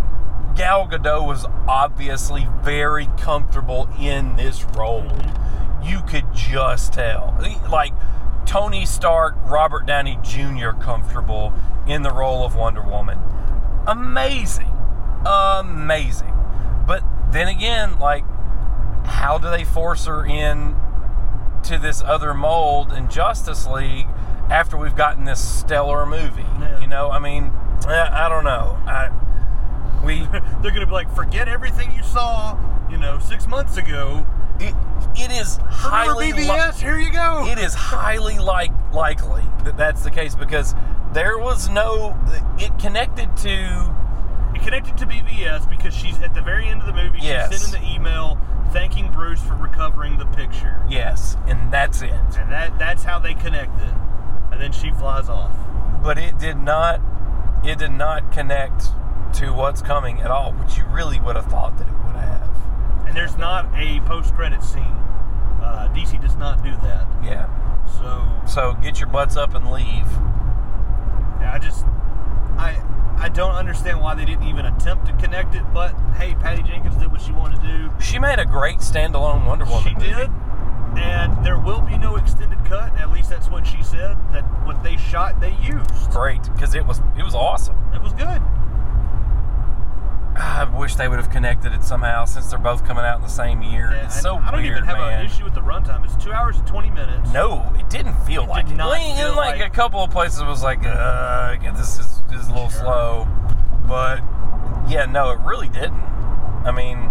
Gal Gadot was obviously very comfortable in this role. Mm-hmm. You could just tell. Like, Tony Stark, Robert Downey Junior comfortable in the role of Wonder Woman. Amazing. Amazing. But then again, like, how do they force her in to this other mold in Justice League after we've gotten this stellar movie? Yeah. You know, I mean, I, I don't know. I, we They're going to be like, forget everything you saw, you know, six months ago. It, it is highly... B V S, li- here you go. It is highly like likely that that's the case because there was no... It connected to... It connected to B V S because she's, at the very end of the movie, Yes. she's sending the email thanking Bruce for recovering the picture. Yes, and that's it. And that that's how they connected. And then she flies off. But it did not... It did not connect to what's coming at all, which you really would have thought that it would have. And there's not a post-credit scene. Uh, D C does not do that. Yeah. So, So get your butts up and leave. yeah, I just, I, I don't understand why they didn't even attempt to connect it. But hey, Patty Jenkins did what she wanted to do. She made a great standalone Wonder Woman She movie. did, and there will be no extended cut. At least that's what she said. That what they shot, they used. Great, because it was it was awesome. It was good. I wish they would have connected it somehow since they're both coming out in the same year. Yeah, it's and so I don't weird, even have man. an issue with the runtime. It's two hours and twenty minutes. No, it didn't feel It like did it. not Like, feel in like, like- a couple of places, it was like, uh, this is, this is a little Sure. slow. But yeah, no, it really didn't. I mean,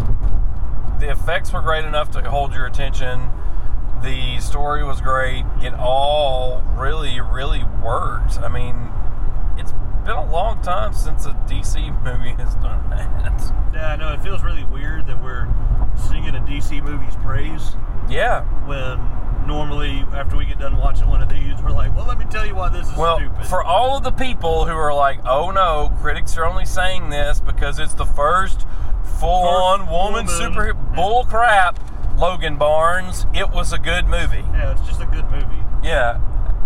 the effects were great enough to hold your attention. The story was great. It all really, really worked. I mean, it's been a long time since a D C movie has done that. Yeah, I know. It feels really weird that we're singing a D C movie's praise Yeah. when normally after we get done watching one of these, we're like, well, let me tell you why this is Well, stupid. for all of the people who are like, oh no, critics are only saying this because it's the first full-on First woman woman. super bull crap, Logan Barnes, it was a good movie. Yeah, it's just a good movie. Yeah.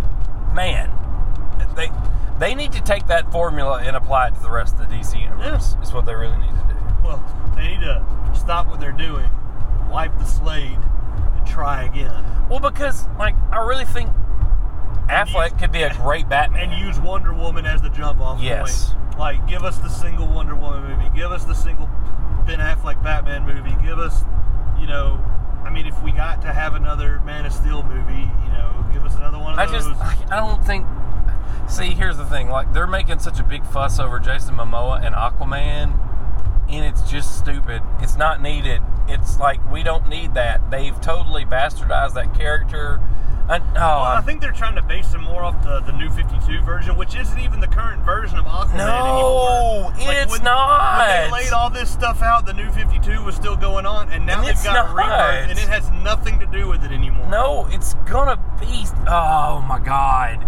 Man. They they need to take that formula and apply it to the rest of the D C universe. Yeah. Is what they really need to do. Well, they need to stop what they're doing, wipe the slate, and try again. Well, because, like, I really think Affleck use- could be a great Batman. And use Wonder Woman as the jump-off Yes. point. Like, give us the single Wonder Woman movie. Give us the single Ben Affleck Batman movie. Give us, you know, I mean, if we got to have another Man of Steel movie, you know, give us another one of I those. just, I I don't think. See, here's the thing. Like, they're making such a big fuss over Jason Momoa and Aquaman, and it's just stupid. It's not needed. It's like, we don't need that. They've totally bastardized that character. I, oh, Well, I I'm- think they're trying to base him more off the, the new fifty-two version, which isn't even the current version of Aquaman No, anymore. Like, it's when, not. When they laid all this stuff out, the new fifty-two was still going on, and now And they've it's got not. Rebirth, and it has nothing to do with it anymore. No, it's gonna be. Oh my God!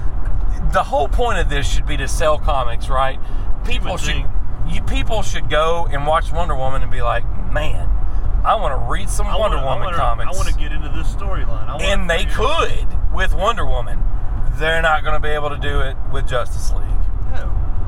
The whole point of this should be to sell comics, right? People would should. think. You people should go and watch Wonder Woman and be like, man, I want to read some I Wonder wanna, Woman I wanna, comics. I want to get into this storyline. I wanna and they figure- could with Wonder Woman. they're not going to be able to do it with Justice League. No.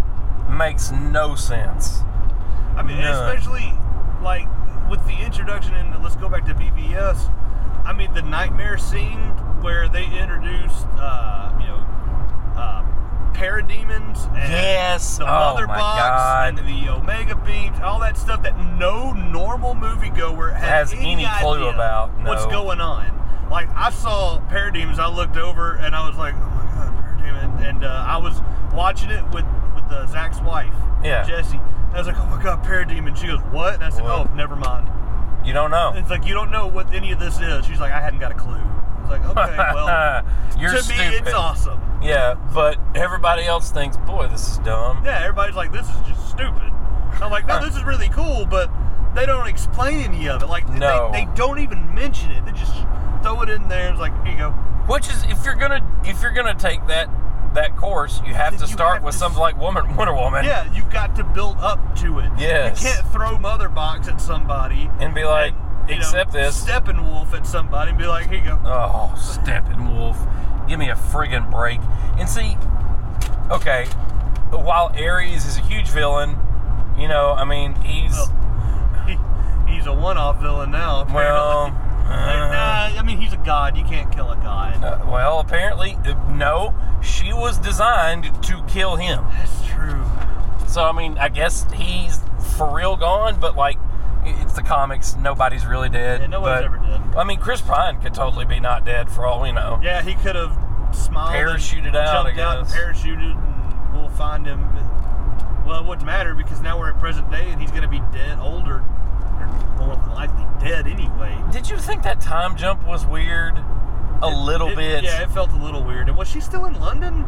Makes no sense. I mean, None. especially like with the introduction, and let's go back to B V S. I mean, the nightmare scene where they introduced, uh, you know, uh, parademons and Yes. the Oh mother my box God. and the omega beams, all that stuff that no normal moviegoer has, Has any clue idea about, no. what's going on. Like, I saw parademons, I looked over and I was like, oh my God, parademon, and uh, I was watching it with with uh, Zach's wife, Yeah. Jessie. I was like, oh my God, parademon. She goes, what? And I said, What? oh, never mind. You don't know. It's like, you don't know what any of this is. She's like, I hadn't got a clue. I was like, okay, well, You're to stupid. me, it's awesome. Yeah, but everybody else thinks, boy, this is dumb. Yeah, everybody's like, this is just stupid. I'm like, no, this is really cool, but they don't explain any of it. Like, No. they, they don't even mention it. They just throw it in there. It's like, here you go. Which is, if you're gonna if you're gonna take that that course, you have to You start have with to something s- like Woman, Wonder Woman. Yeah, you've got to build up to it. Yes. You can't throw Mother Box at somebody And be like, and, you accept know, this. Steppenwolf at somebody and be like, here you go. Oh, Steppenwolf. Give me a friggin' break. And see, okay, while Ares is a huge villain, you know, I mean, he's, Well, he, he's a one-off villain now. Apparently. well, uh, nah, I mean, he's a god. You can't kill a god. uh, well, apparently, uh, no, she was designed to kill him. That's true. So, I mean, I guess he's for real gone, but like, it's the comics. Nobody's really dead. Yeah, nobody's but, ever dead. I mean, Chris Pine could totally be not dead for all we know. Yeah, he could have smiled, Parachuted and out, I jumped out, and guess. parachuted, and we'll find him. Well, it wouldn't matter because now we're at present day, and he's going to be dead, older, or more than likely dead anyway. Did you think that time jump was weird? A little It- bit. Yeah, it felt a little weird. And was she still in London?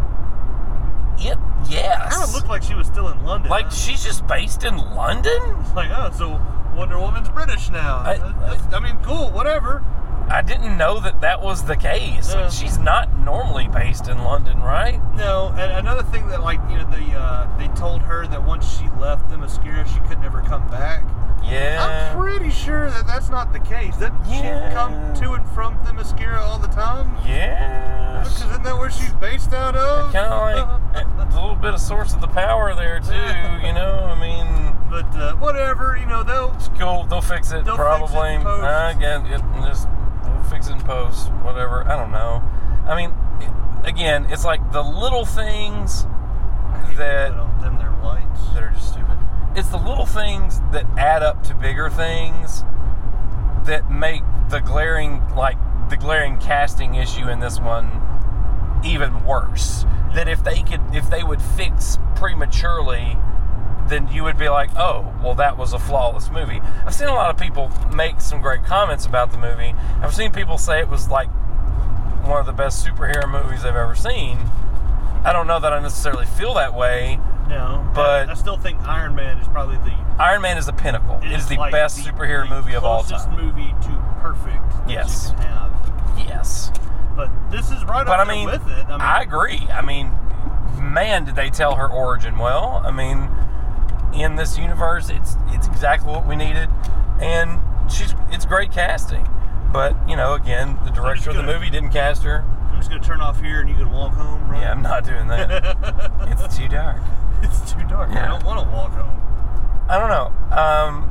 It, yes. Kind of looked like she was still in London. Like huh? she's just based in London? It's like, oh, so Wonder Woman's British now. I- Uh, that's- I mean, cool, whatever. I didn't know that that was the case. Yeah. Like, she's not normally based in London, right? No, and another thing that, like, you know, they uh, they told her that once she left the Mascara, she could never come back. Yeah. I'm pretty sure that that's not the case. Doesn't Yeah. she come to and from the Mascara all the time? Yes. Because isn't that where she's based out of? Kind of like a little bit of source of the power there too, you know. I mean, But uh, whatever, you know, they'll. it's cool. They'll fix it They'll fix it probably. in post. I get it. Just we'll fix it in post. Whatever. I don't know. I mean, it, again, it's like the little things that Put on them their lights. that are just stupid. It's the little things that add up to bigger things that make the glaring, like the glaring casting issue in this one even worse. That if they could, if they would fix prematurely, then you would be like, oh, well, that was a flawless movie. I've seen a lot of people make some great comments about the movie. I've seen people say it was like one of the best superhero movies I've ever seen. I don't know that I necessarily feel that way. No, But- I, I still think Iron Man is probably the. Iron Man is the pinnacle. It is the like best the- superhero the movie of all closest time. movie to perfect that Yes. you can have. Yes. But this is right But up I there mean, with it. I mean, I agree. I mean, man, did they tell her origin well. I mean, in this universe, it's it's exactly what we needed. And she's it's great casting. But, you know, again, the director of the gonna- movie didn't cast her. I'm just gonna turn off here and you can walk home, right? Yeah, I'm not doing that. It's too dark. It's too dark. Yeah. I don't want to walk home. I don't know. Um,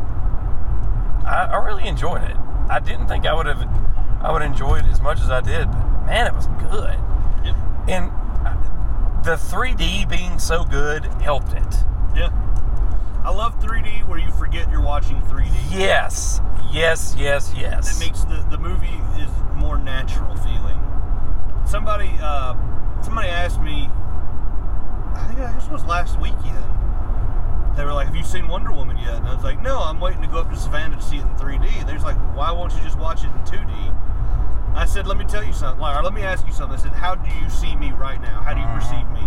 I, I really enjoyed it. I didn't think I would have. I would enjoy it as much as I did, but man, it was good. Yep. And uh, the three D being so good helped it. Yeah. I love three D where you forget you're watching three D. Yes, yes, yes, yes. It makes the, the movie is more natural feeling. Somebody uh, somebody asked me, I think this was last weekend. They were like, have you seen Wonder Woman yet? And I was like, no, I'm waiting to go up to Savannah to see it in three D. They're just like, why won't you just watch it in two D? I said, let me tell you something. Or let me ask you something. I said, how do you see me right now? How do you Uh-huh. perceive me?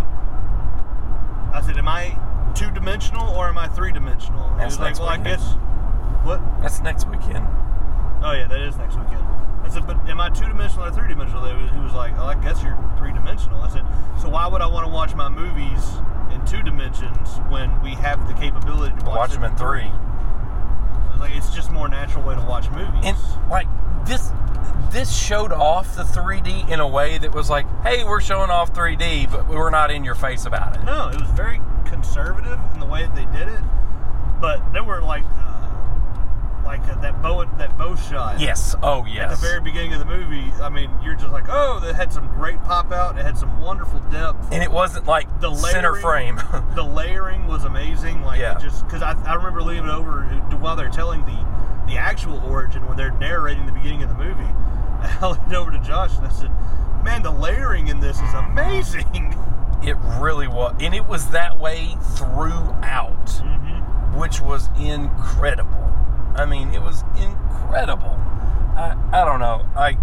I said, am I two-dimensional or am I three-dimensional? And he That's was like, next well, I weekend. guess... What? That's next weekend. Oh, yeah, that is next weekend. I said, but am I two-dimensional or three-dimensional? He was like, oh, I guess you're three-dimensional. I said, so why would I want to watch my movies in two dimensions when we have the capability to watch, Watch them in three. I was like, it's just a more natural way to watch movies. And like this, this showed off the three D in a way that was like, hey, we're showing off three D, but we're not in your face about it. No, it was very conservative in the way that they did it. But there were like, uh, like uh, that bow that bow shot. Yes. Oh, yes. At the very beginning of the movie, I mean, you're just like, oh, that had some great pop out. It had some wonderful depth. And it wasn't like the layering, center frame. The layering was amazing. Like, yeah. it just because I, I remember leaving it over while they're telling the the actual origin when they're narrating the beginning of the movie. I leaned over to Josh and I said, man, the layering in this is amazing. It really was. And it was that way throughout, mm-hmm. which was incredible. I mean, it was incredible. I, I don't know. I,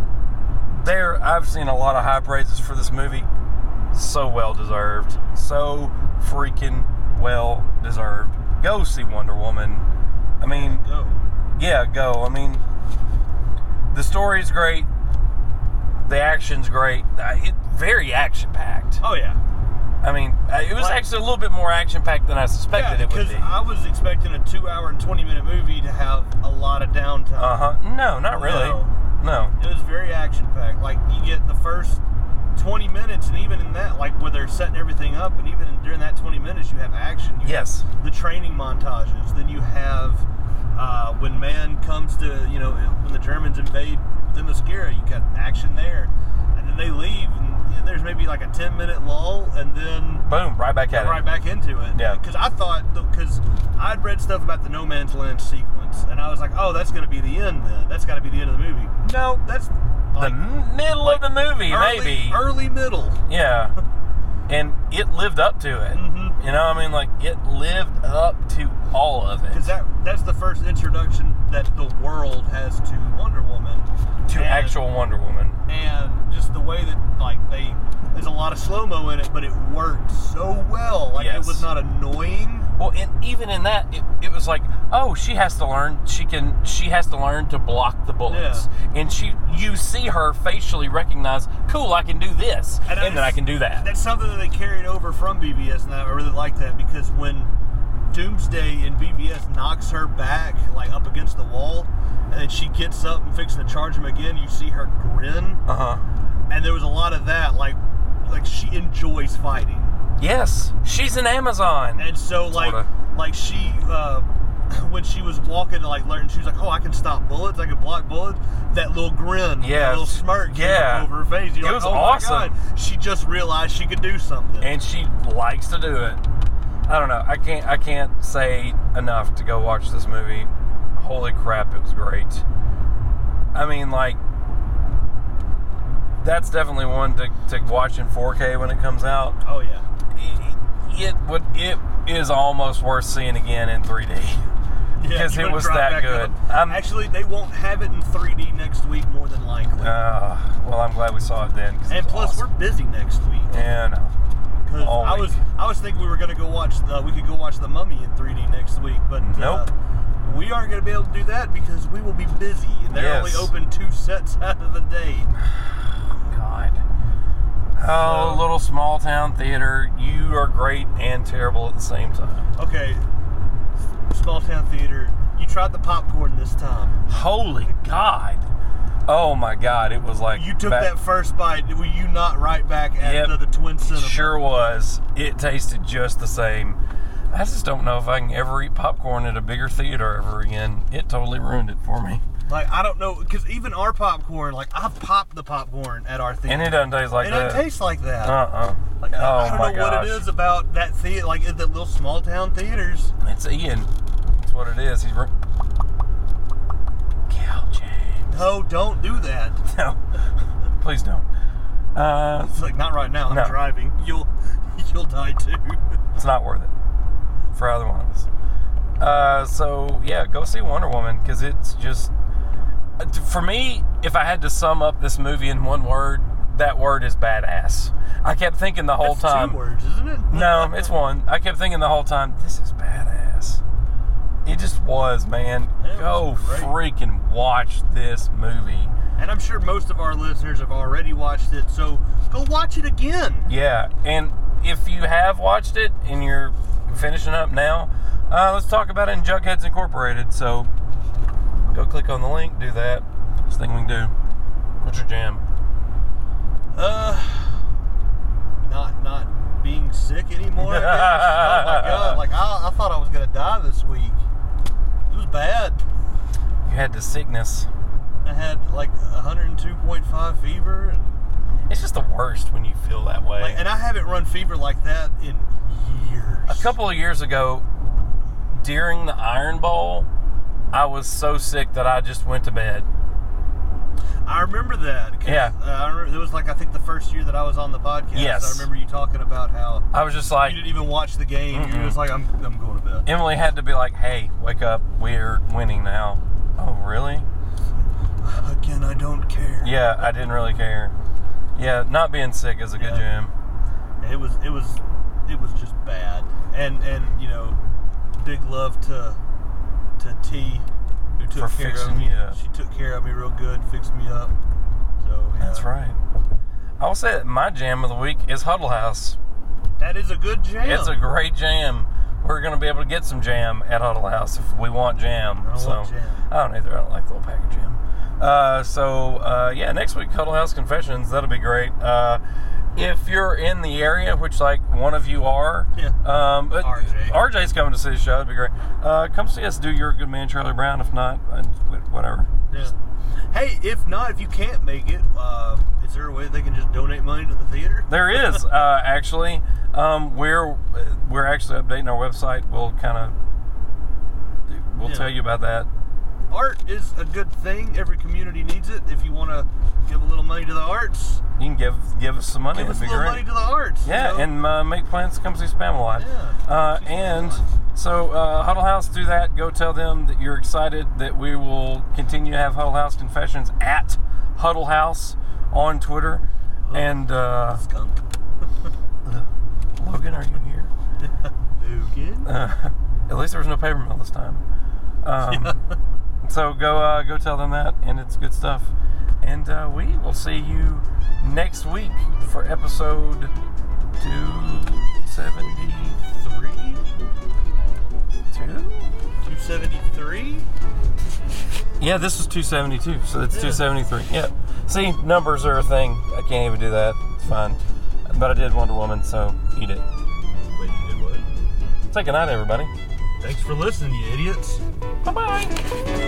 there, I've seen a lot of high praises for this movie. So well deserved. So freaking well deserved. Go see Wonder Woman. I mean, go. Yeah, go. I mean, the story's great. The action's great. It very action-packed. Oh, yeah. I mean, it was like, actually a little bit more action-packed than I suspected yeah, it would be. Because I was expecting a two hour and twenty minute movie to have a lot of downtime. Uh-huh. No, not really. No. no. It was very action-packed. Like, you get the first twenty minutes, and even in that, like, where they're setting everything up, and even during that twenty minutes, you have action. You yes. have the training montages. Then you have... Uh, when man comes to, you know, when the Germans invade the Themyscira, you got action there. And then they leave, and you know, there's maybe like a ten minute lull, and then... Boom, right back at right it. Right back into it. Yeah. Because I thought, because I'd read stuff about the No Man's Land sequence, and I was like, oh, that's going to be the end then. That's got to be the end of the movie. No, that's... Like, the middle like of the movie, early, maybe. Early middle. Yeah. And it lived up to it. Mm-hmm. You know, I mean, like, it lived up to all of it. Because that, that's the first introduction that the world has to Wonder Woman. To and, actual Wonder Woman. And just the way that, like, they... There's a lot of slow-mo in it, but it worked so well. Like, yes. It was not annoying. Well, and even in that, it, it was like, oh, she has to learn. She can. She has to learn to block the bullets, yeah. and she. You see her facially recognize, cool, I can do this, and, and then I can do that. That's something that they carried over from B V S, and I really like that because when Doomsday in B V S knocks her back, like up against the wall, and then she gets up and fixing to charge him again, you see her grin. Uh huh. And there was a lot of that, like, like she enjoys fighting. Yes, she's an Amazon. And so, like, Sorta. like she, uh, when she was walking to, like, learn, she was like, oh, I can stop bullets, I can block bullets. That little grin, yeah. that little smirk came yeah. up over her face. You're it like, was oh awesome. my God. She just realized she could do something. And she likes to do it. I don't know. I can't, I can't say enough to go watch this movie. Holy crap, it was great. I mean, like, that's definitely one to, to watch in four K when it comes out. Oh, yeah. It, it would. It is almost worth seeing again in three D because yeah, it was that good. Actually, they won't have it in three D next week, more than likely. Uh, well, I'm glad we saw it then. And it plus, awesome. we're busy next week. Yeah, no. Because I was, I was thinking we were going to go watch. The, we could go watch The Mummy in three D next week, but nope. Uh, we aren't going to be able to do that because we will be busy, and they're yes. only open two sets out of the day. God. Oh, so, little small town theater. You are great and terrible at the same time. Okay. Small town theater. You tried the popcorn this time. Holy God. Oh my God. It was like. You took back, that first bite. Were you not right back at yep, the, the Twin Cinema? Sure was. It tasted just the same. I just don't know if I can ever eat popcorn at a bigger theater ever again. It totally ruined it for me. Like, I don't know, because even our popcorn, like, I've popped the popcorn at our theater. And it doesn't taste like it that. It doesn't taste like that. Uh-uh. Like, oh, I don't my know gosh. what it is about that theater, like, the little small town theaters. It's Ian. That's what it is. He's... Re- Cal James. No, don't do that. No. Please don't. Uh, it's like, not right now. I'm no. driving. You'll, you'll die, too. It's not worth it for either one of us. Uh, so, yeah, go see Wonder Woman, because it's just... For me, if I had to sum up this movie in one word, that word is badass. I kept thinking the whole That's time. two words, isn't it? No, it's one. I kept thinking the whole time, this is badass. It just was, man. It Go was freaking watch this movie. And I'm sure most of our listeners have already watched it, so go watch it again. Yeah, and if you have watched it and you're finishing up now, uh, let's talk about it in Jugheads Incorporated. So go click on the link, do that. First thing we can do. What's your jam? Uh, not not being sick anymore. I guess. Oh my god! Like I, I thought I was gonna die this week. It was bad. You had the sickness. I had like one hundred two point five fever, and It's just the worst when you feel that way. like, and I haven't run fever like that in years. A couple of years ago, during the Iron Bowl, I was so sick that I just went to bed. I remember that. 'cause, Yeah. Uh, I remember, it was like, I think the first year that I was on the podcast. Yes. I remember you talking about how I was just like, you didn't even watch the game. You Mm-mm. were just like, I'm, I'm going to bed. Emily had to be like, hey, wake up, we're winning now. Oh, really? Again, I don't care. Yeah, I didn't really care. Yeah, not being sick is a good Yeah. jam. It was, it was, it was just bad. And, and you know, big love to, to T, who took For care fixing of me. you up. She took care of me real good, fixed me up. So, yeah. That's right. I will say that my jam of the week is Huddle House. That is a good jam. It's a great jam. We're going to be able to get some jam at Huddle House if we want jam. I don't so, want jam. I don't either. I don't like the little pack of jam. Uh, so, uh, yeah, next week, Huddle House Confessions. That'll be great. Uh, if you're in the area, which, like, one of you are, Yeah. um, but R J. R J's coming to see the show. That'd be great. Uh, come see us do You're a Good Man, Charlie Brown. If not, uh, whatever. Yeah. Hey, if not, if you can't make it, uh, is there a way they can just donate money to the theater? There is, uh, actually. Um, we're we're actually updating our website. We'll kind of we'll Yeah. tell you about that. Art is a good thing. Every community needs it. If you want to give a little money to the arts, You can give give us some money. give us It'd a be little great. money to the arts. Yeah, you know? and uh, make plans to come see Spamalot. Yeah, Uh, come see and Spamalot. so uh, Huddle House, do that. Go tell them that you're excited that we will continue to have Huddle House Confessions at Huddle House on Twitter. Oh. And uh, skunk. Logan, are you here? Logan. Uh, at least there was no paper mill this time. Um, So go uh, go tell them that, and it's good stuff. And uh, we will see you next week for episode two seventy-three. Two? two seventy-three? Yeah, this is two seventy-two, so it's Yeah. two seventy-three. Yeah. See, numbers are a thing. I can't even do that. It's fine. But I did Wonder Woman, so eat it. Wait, you did what? Say goodnight, everybody. Thanks for listening, you idiots. Bye-bye.